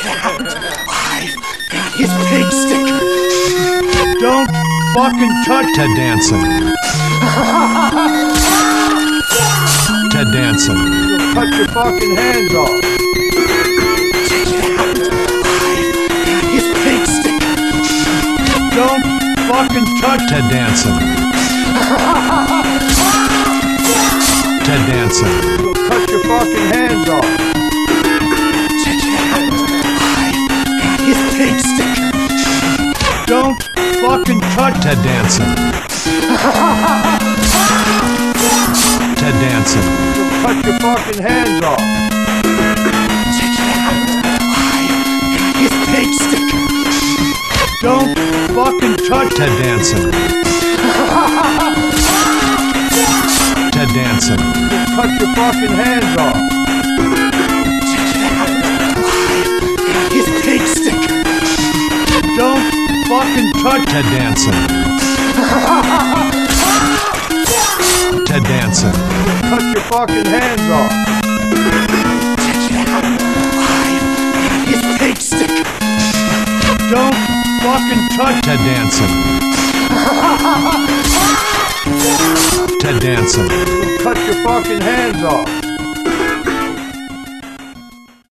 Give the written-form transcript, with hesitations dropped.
I've got his pig sticker. Don't fucking touch Ted Danson. Ted Danson. Cut your fucking hands off. I've got his pig sticker. Don't fucking touch Ted Danson. Ted Danson. Cut your fucking hands off. I've got his pig sticker. Don't fucking touch Ted Danson. Ted Danson. Cut your fucking hands off. I've got his pig sticker. Don't fucking touch Ted Danson. Ted Danson. Cut your fucking hands off. I've got his pig sticker. Don't fucking touch Ted Danson. Ted Danson. Cut your fucking hands off. I've got his pig sticker. Don't fucking touch Ted Danson. Ted Danson. Cut your fucking hands off.